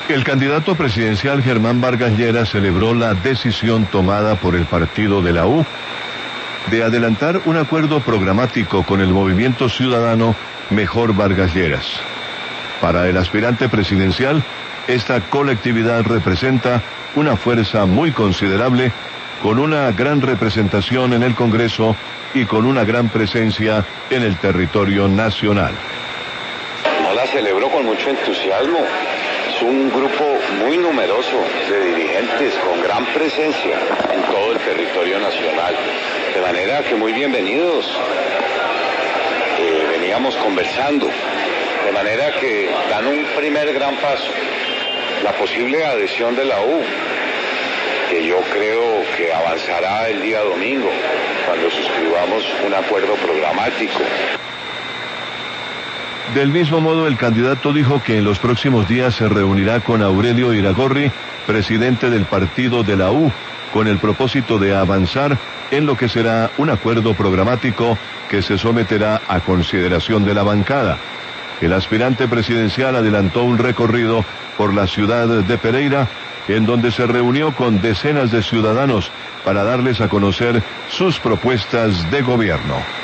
El candidato presidencial Germán Vargas Lleras celebró la decisión tomada por el partido de la U de adelantar un acuerdo programático con el movimiento ciudadano Mejor Vargas Lleras. Para el aspirante presidencial, esta colectividad representa una fuerza muy considerable, con una gran representación en el Congreso y con una gran presencia en el territorio nacional. No la celebró con mucho entusiasmo. Es un grupo muy numeroso de dirigentes con gran presencia en todo el territorio nacional. De manera que muy bienvenidos. Veníamos conversando. De manera que dan un primer gran paso. La posible adhesión de la U, que yo creo que avanzará el día domingo, cuando suscribamos un acuerdo programático. Del mismo modo, el candidato dijo que en los próximos días se reunirá con Aurelio Iragorri, presidente del partido de la U, con el propósito de avanzar en lo que será un acuerdo programático que se someterá a consideración de la bancada. El aspirante presidencial adelantó un recorrido por la ciudad de Pereira, en donde se reunió con decenas de ciudadanos para darles a conocer sus propuestas de gobierno.